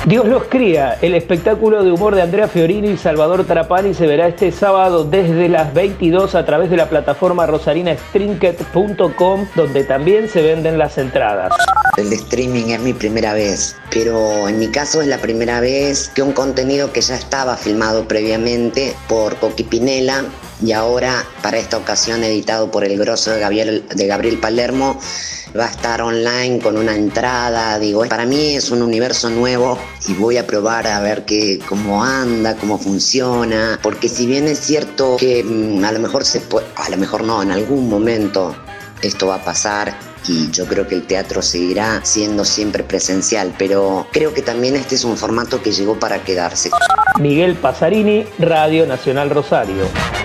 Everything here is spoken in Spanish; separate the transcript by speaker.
Speaker 1: Dios los cría, el espectáculo de humor de Andrea Fiorini y Salvador Trapani se verá este sábado desde las 22 a través de la plataforma rosarinastrinket.com, donde también se venden las entradas.
Speaker 2: El streaming es mi primera vez, pero en mi caso es la primera vez que un contenido que ya estaba filmado previamente por Coqui Pinela y ahora para esta ocasión editado por el grosso de Gabriel Palermo va a estar online con una entrada. Para mí es un universo nuevo y voy a probar a ver cómo anda, cómo funciona, porque si bien es cierto que a lo mejor a lo mejor no, en algún momento esto va a pasar y yo creo que el teatro seguirá siendo siempre presencial, pero creo que también este es un formato que llegó para quedarse.
Speaker 1: Miguel Pasarini, Radio Nacional Rosario.